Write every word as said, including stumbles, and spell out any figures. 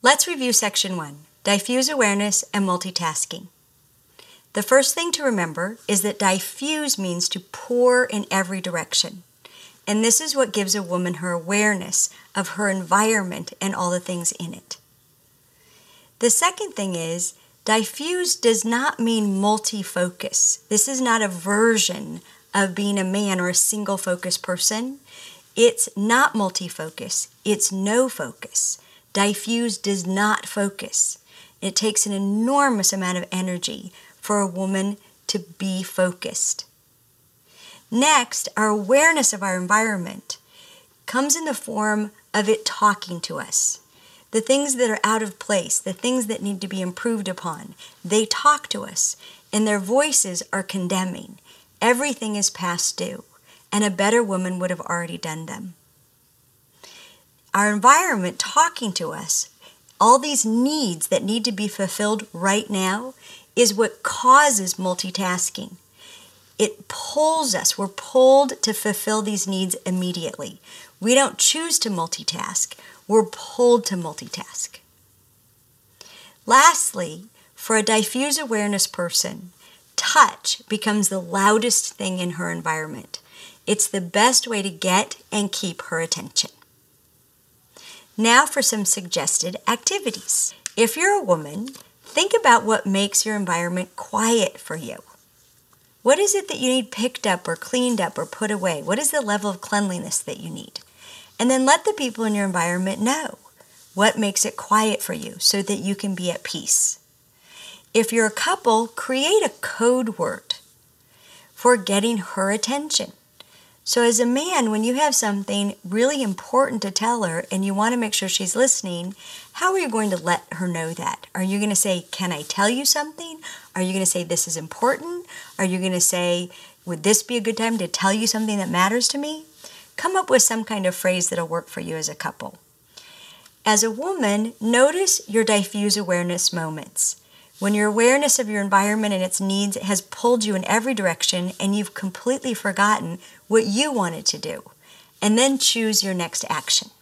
Let's review section one, diffuse awareness and multitasking. The first thing to remember is that diffuse means to pour in every direction. And this is what gives a woman her awareness of her environment and all the things in it. The second thing is, diffuse does not mean multi-focus. This is not a version of being a man or a single focus person. It's not multi-focus. It's no focus. Diffuse does not focus. It takes an enormous amount of energy for a woman to be focused. Next, our awareness of our environment comes in the form of it talking to us. The things that are out of place, the things that need to be improved upon, they talk to us, and their voices are condemning. Everything is past due, and a better woman would have already done them. Our environment talking to us, all these needs that need to be fulfilled right now, is what causes multitasking. It pulls us. We're pulled to fulfill these needs immediately. We don't choose to multitask. We're pulled to multitask. Lastly, for a diffuse awareness person, touch becomes the loudest thing in her environment. It's the best way to get and keep her attention. Now for some suggested activities. If you're a woman, think about what makes your environment quiet for you. What is it that you need picked up or cleaned up or put away? What is the level of cleanliness that you need? And then let the people in your environment know what makes it quiet for you so that you can be at peace. If you're a couple, create a code word for getting her attention. So as a man, when you have something really important to tell her and you want to make sure she's listening, how are you going to let her know that? Are you going to say, can I tell you something? Are you going to say, this is important? Are you going to say, would this be a good time to tell you something that matters to me? Come up with some kind of phrase that'll work for you as a couple. As a woman, notice your diffuse awareness moments. When your awareness of your environment and its needs has pulled you in every direction and you've completely forgotten what you wanted to do. And then choose your next action.